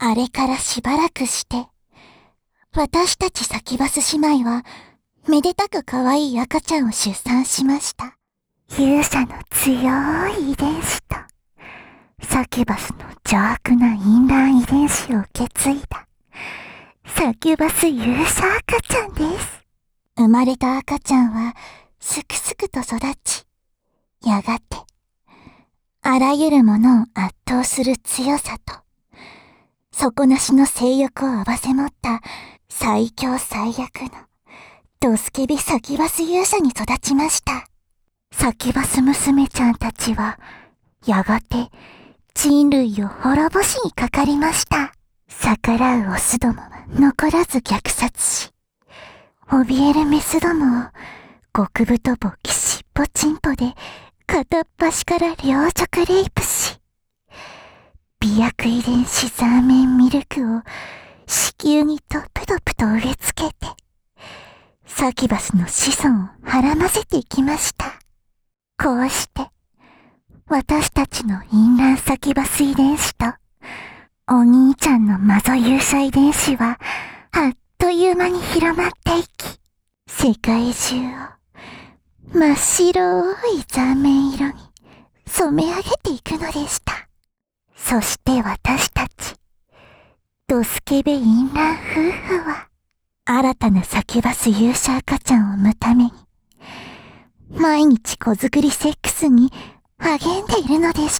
あれからしばらくして、私たちサキバス姉妹は、めでたく可愛い赤ちゃんを出産しました。勇者の強い遺伝子と、サキュバスの邪悪な淫乱遺伝子を受け継いだ、サキュバス勇者赤ちゃんです。生まれた赤ちゃんは、すくすくと育ち、やがて、あらゆるものを圧倒する強さと、底なしの性欲を併せ持った最強最悪のドスケビサキュバス勇者に育ちました。サキュバス娘ちゃんたちは、やがて人類を滅ぼしにかかりました。逆らうオスどもは残らず虐殺し、怯えるメスどもを極太ぼきしっぽちんぽで片っ端から両直レイプし、美薬遺伝子ザーメンミルクを子宮にトプトプと植え付けて、サキュバスの子孫をはらませていきました。こうして、私たちの淫乱サキュバス遺伝子と、お兄ちゃんのマゾ勇者遺伝子は、あっという間に広まっていき、世界中を真っ白いザーメン色に染め上げていくのでした。そして私たち、ドスケベ淫乱夫婦は、新たなサキュバス勇者赤ちゃんを産むために、毎日子作りセックスに励んでいるのでした。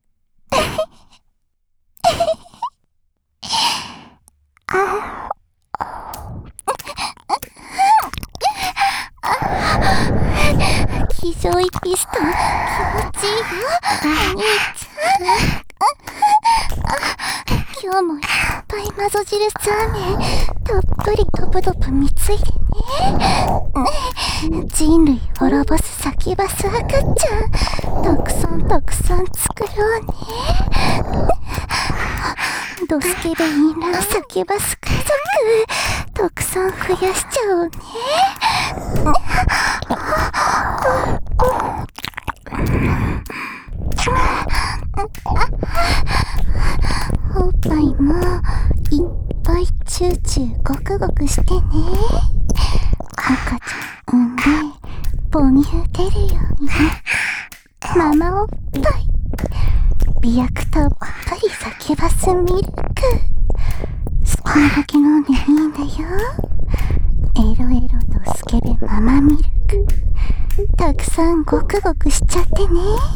気丈いピストン、気持ちいいよ、お兄ちゃん。今日もいっぱいマゾ汁ザーメン、たっぷりトプトプ貢いでね。人類滅ぼすサキュバス赤ちゃん、たくさんたくさん作ろうね。ドスケベ淫乱サキュバス家族、たくさん増やしちゃおうね。おっぱいもいっぱいチューチューゴクゴクしてね。赤ちゃん産んで母乳出るようにね。ママおっぱい、美薬たっぷりサキュバスミルク、好きなだけ飲んでいいんだよ。エロエロとスケベママミルク、たくさんゴクゴクしちゃってね。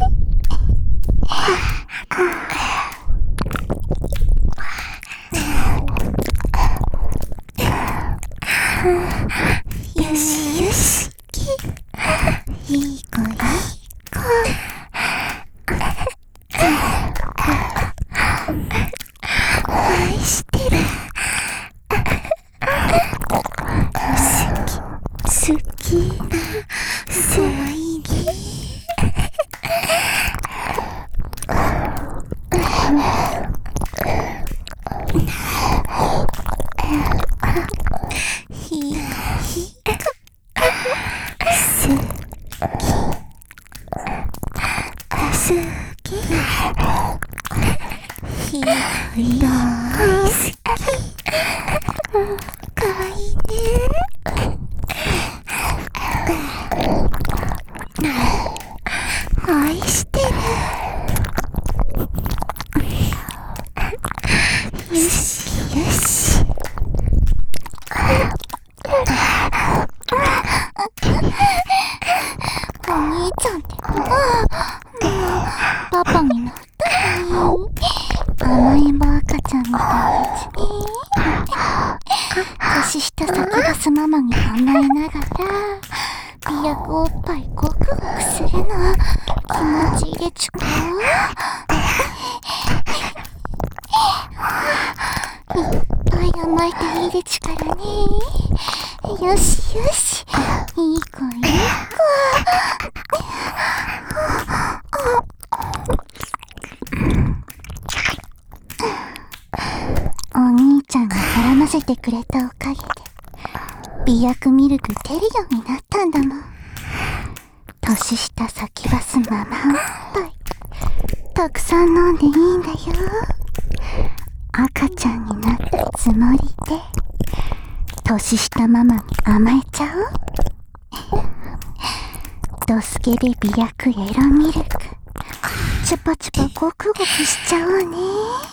よしよし、いい子いい子。愛してる。好き可愛いね。愛してる。よしよし。お兄ちゃんってパパになったのに甘えん坊赤ちゃんみたいですね。年下サキュバスママに甘えながら美薬おっぱいゴクゴクするの気持ちいいでちゅか。いっぱい甘えていいでちゅからね。よしよし、いい子いい子。お兄ちゃんが絡ませてくれたおかげで美薬ミルク出るようになったんだもん。年下サキュバスママおっぱいたくさん飲んでいいんだよ。 赤ちゃんになったつもりで年下ママに甘えちゃう？ドスケベ美薬エロミルクチュパチュパゴクゴクしちゃうね。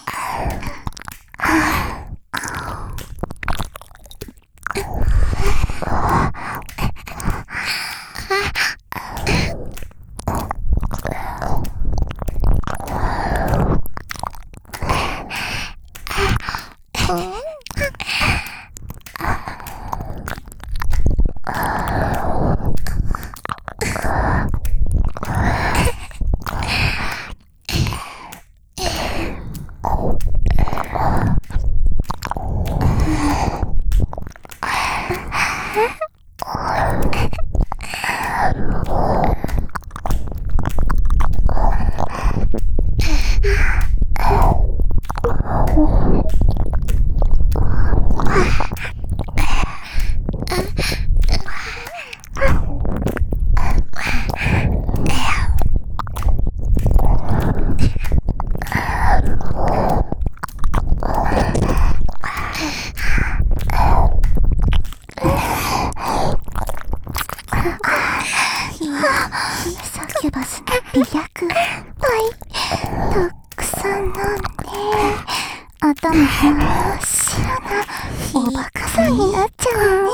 サキュバスの美薬いっぱいたくさん飲んで頭真っ白なおバカさんになっちゃうね。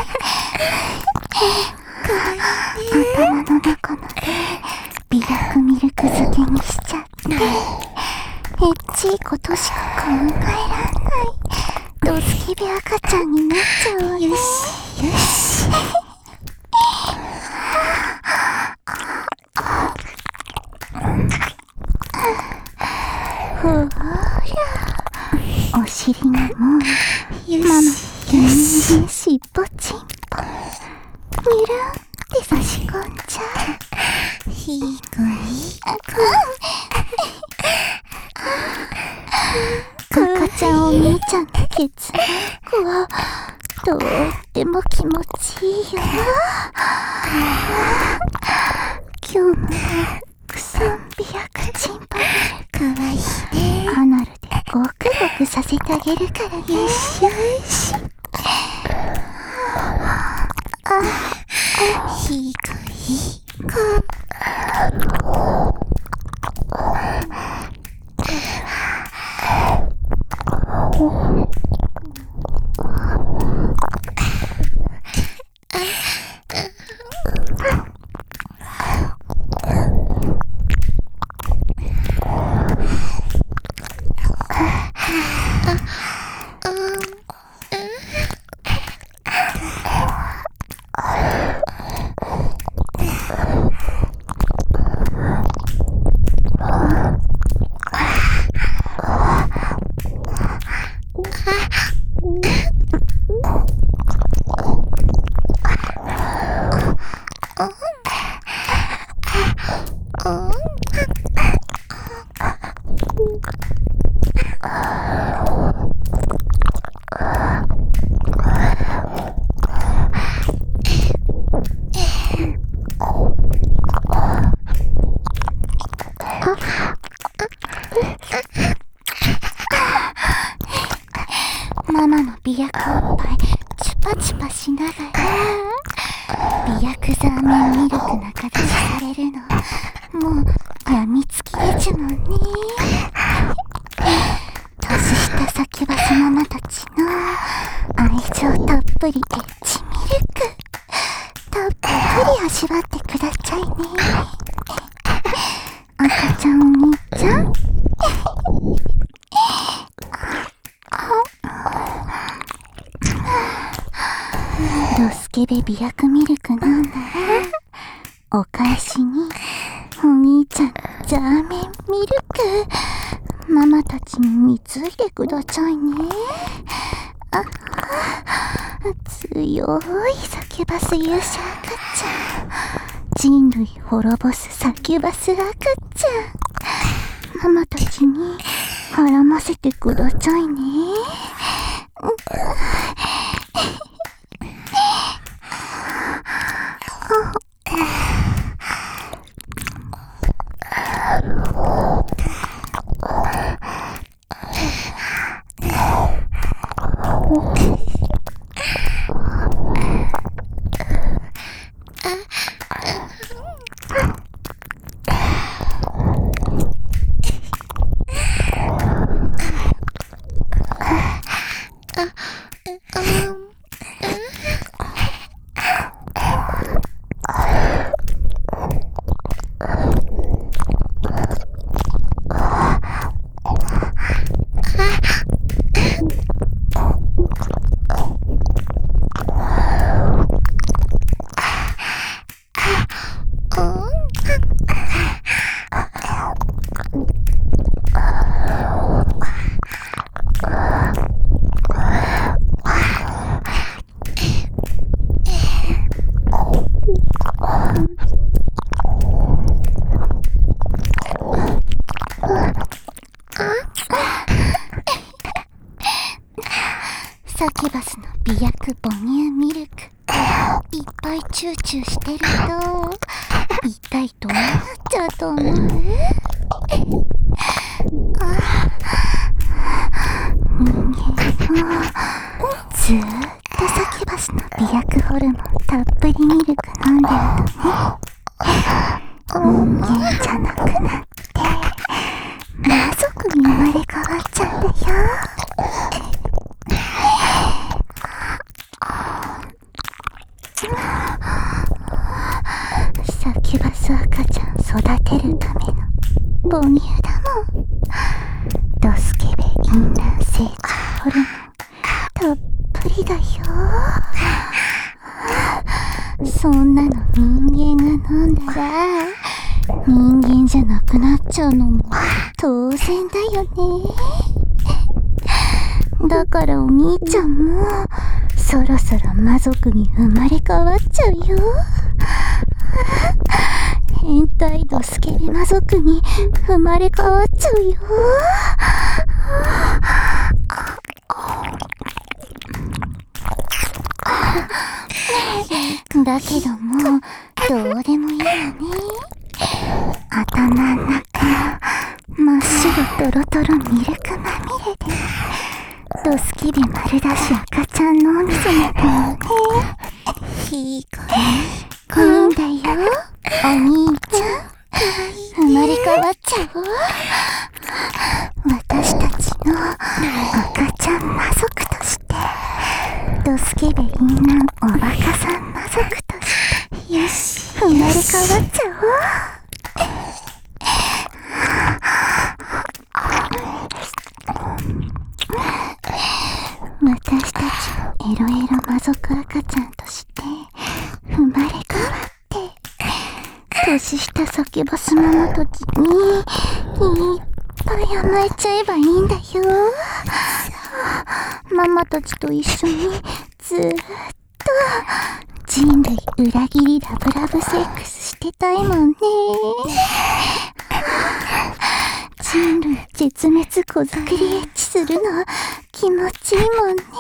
頭の中まで美薬ミルク漬けにしちゃってエッチいことしか考えらんないドスケベ赤ちゃんになっちゃうわね。よしよしほらお尻がもうママ気に入りしっぽちんぽにゅるんって差し込んじゃう。ひくい赤ちゃんお兄ちゃんのケツマークはとっても気持ちいいよ。今日もたくさん美薬チンポミルクかわいいね。アナルでゴクゴクさせてあげるからね。よしよしひくいかママの美薬おっぱいチュパチュパしながら美薬ザーメンミルク中出しされるのもうやみつきでちゅもんね。年下サキュバスママたちの愛情たっぷりエッチミルクたっぷり味わってくださいね。赤ちゃんお兄ちゃんドスケベ美薬ミルク飲んだらお返しにお兄ちゃんザーメンミルクママたちに貢いでくださいね。強いサキュバス勇者赤ちゃん人類滅ぼすサキュバス赤ちゃんママたちに絡ませてくださいね。 サキュバスの美薬母乳ミルクいっぱいチューチューしてると一体どうなっちゃうと思う？人間もずーっとサキュバスの美薬ホルモンたっぷりミルク飲んでるとね、人間じゃなくなって魔族に生まれ変わっちゃうんだよ。サキュバス赤ちゃん育てるための母乳だもん。ドスケベインナー成長ホルモンたっぷりだよ。そんなの人間が飲んだら人間じゃなくなっちゃうのも当然だよね。だからお兄ちゃんもそろそろ魔族に生まれ変わっちゃうよ。変態ドスケベ魔族に生まれ変わっちゃうよ。だけどもうどうでもいいわね。頭の中真っ白トロトロミルクまみれでドスケベ丸出し赤ちゃん脳みそみたいね。いいんだよお兄ちゃん、生まれ変わっちゃおう。私たちの赤ちゃん魔族としてドスケベインナンおバカさん魔族としてよし生まれ変わっちゃおう。私たちのエロエロ魔族赤ちゃんとして生まれ変わって年下サキュバスママたちにいっぱい甘えちゃえばいいんだよ。ママたちと一緒にずーっと人類裏切りラブラブセックスしてたいもんね。人類絶滅子作りエッチするの気持ちいいもんね。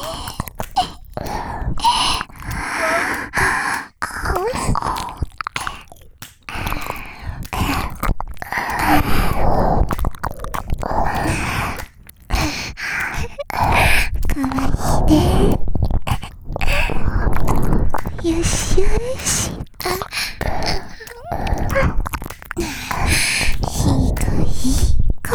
かわいいね。よしよし。ひどいか。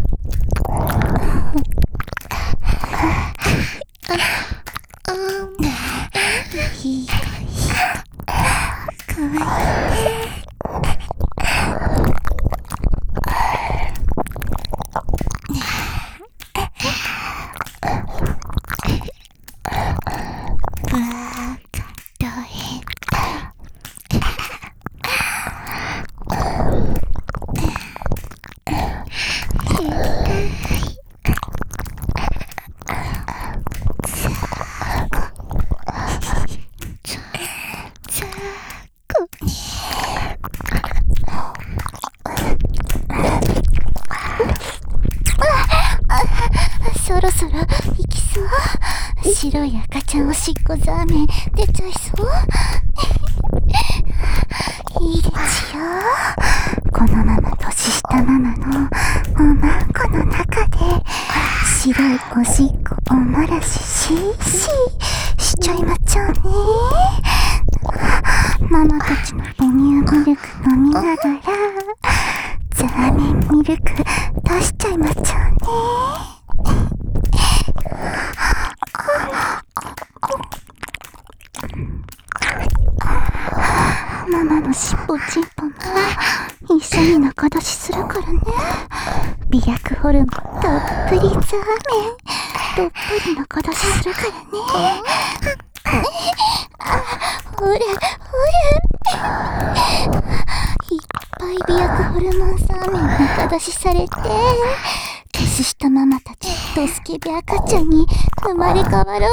ひどいかわいいね。そろそろ行きそう。白い赤ちゃんおしっこザーメン出ちゃいそう。いいですよ。このまま年下ママのおまんこの中でし白いおしっこおもらししちゃいまっちゃうね。ママたちの母乳ミルク飲みながらザーメンミルク出しちゃいまっちゃうね。ママのしっぽちんぽも一緒に中出しするからね。美薬ホルモンたっぷりザーメンどっぷり中出しするからね。ほれいっぱい美薬ホルモンザーメン中出しされて、年下ママたちドスケベ赤ちゃんに生まれ変わろうね。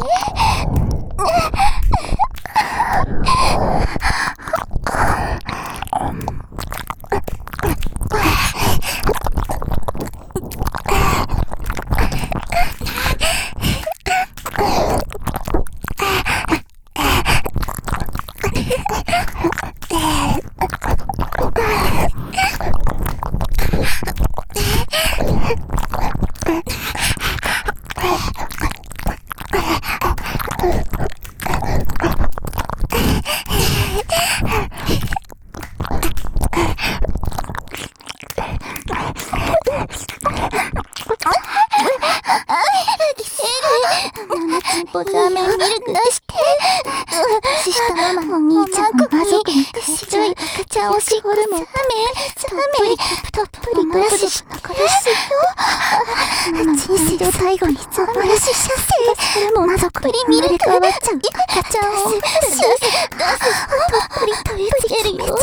ザーメンミルク出して。年下ママのお兄ちゃんも魔族に白い赤ちゃんおしっこホルモンザーメンたっぷりブラシし中出しするよ。人生最後にザーメンブラシしちゃって魔族に生まれ変わっちゃう赤ちゃんをたっぷり取り付けるよ。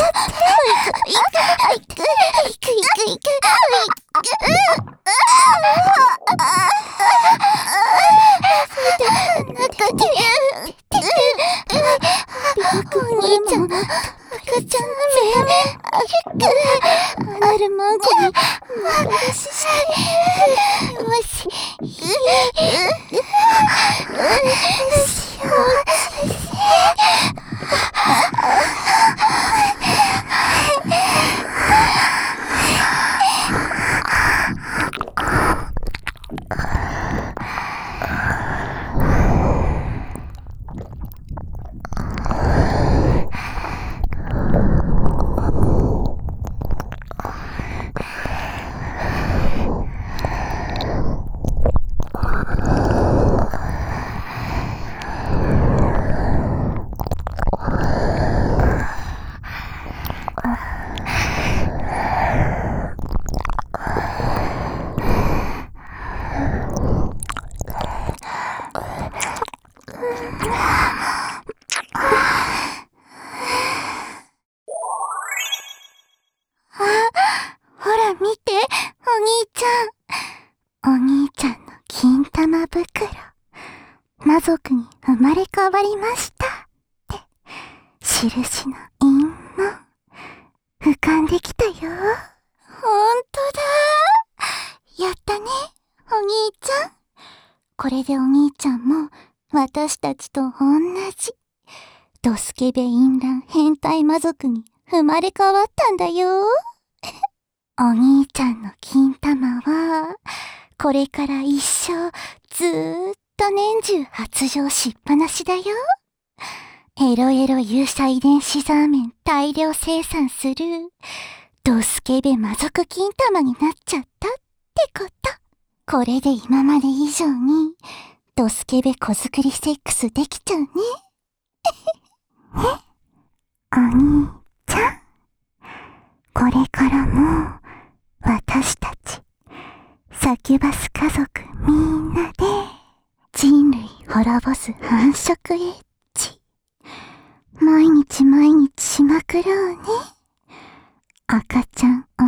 お兄ちゃん赤ちゃんアルマンコに中出ししてよしほら見て、お兄ちゃん。お兄ちゃんの金玉袋。魔族に生まれ変わりましたって、印の印も浮かんできたよ。ほんとだ。やったね、お兄ちゃん。これでお兄ちゃんも私たちと同じドスケベ淫乱変態魔族に生まれ変わったんだよ。お兄ちゃんの金玉はこれから一生ずーっと年中発情しっぱなしだよ。エロエロ有差遺伝子ザーメン大量生産するドスケベ魔族金玉になっちゃったってこと。これで今まで以上にドスケベ子作りセックスできちゃうね。お兄ちゃん、これからも私たちサキュバス家族みんなで人類滅ぼす繁殖エッチ毎日しまくろうね。赤ちゃんお